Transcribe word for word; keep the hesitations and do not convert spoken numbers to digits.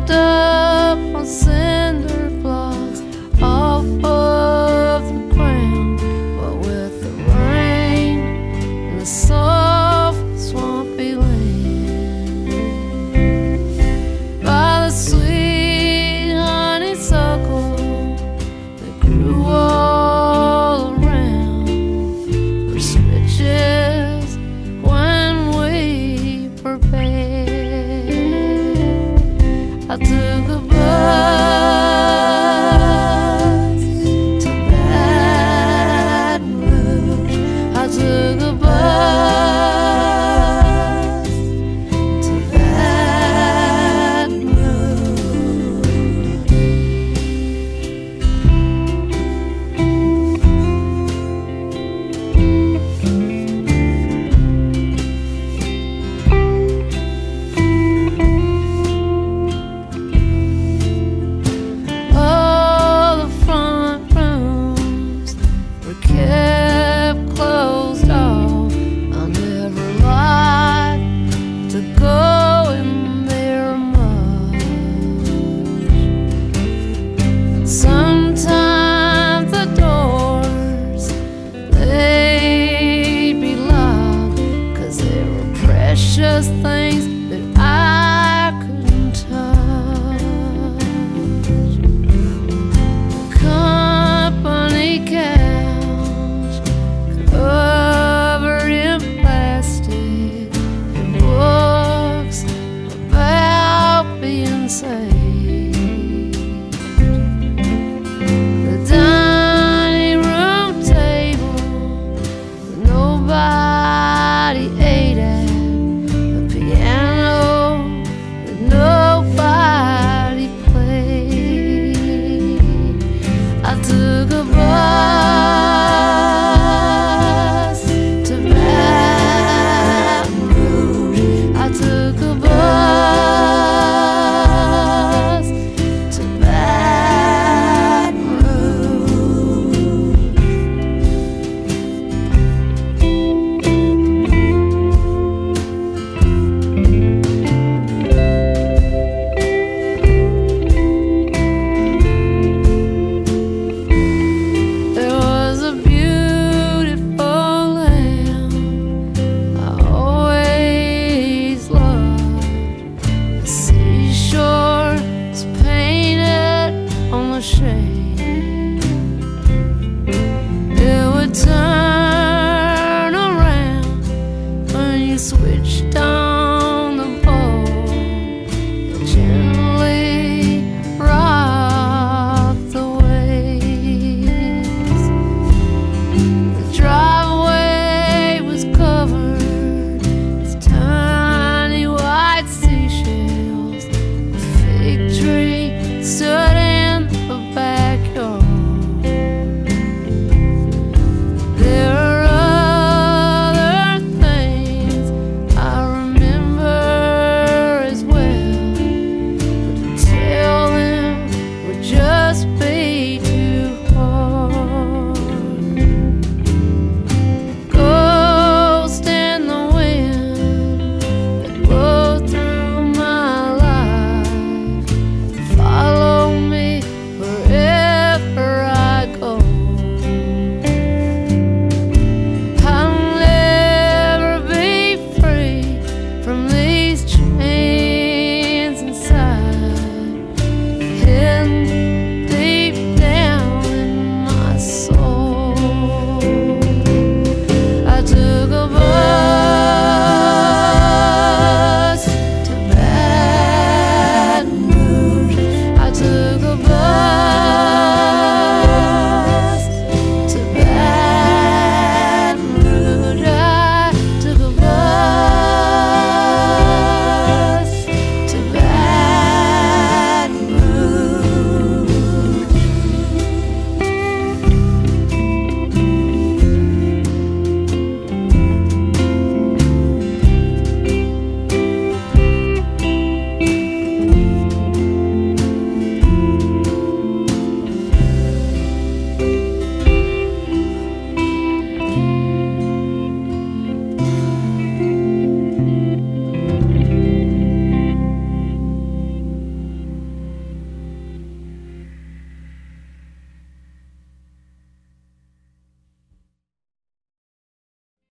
propped up on cinder blocks off of the ground. But with the rain and the soft swampy land, by the sweet honeysuckle that grew all around, were switches when we prepared. I took a bus to Baton Rouge. I took a bus to Baton kept closed off. I never liked to go in there much. Sometimes the doors, they'd be locked, 'cause there were precious things that I couldn't touch. The company couch covered in plastic and books about being saved. The dining room table that nobody ate at, the piano that nobody played. I took a bus to Baton Rouge. I took a bus to Baton Rouge. There was a beautiful land I always loved. The seashore was painted on the shade. It would turn around when you switched on the boat. The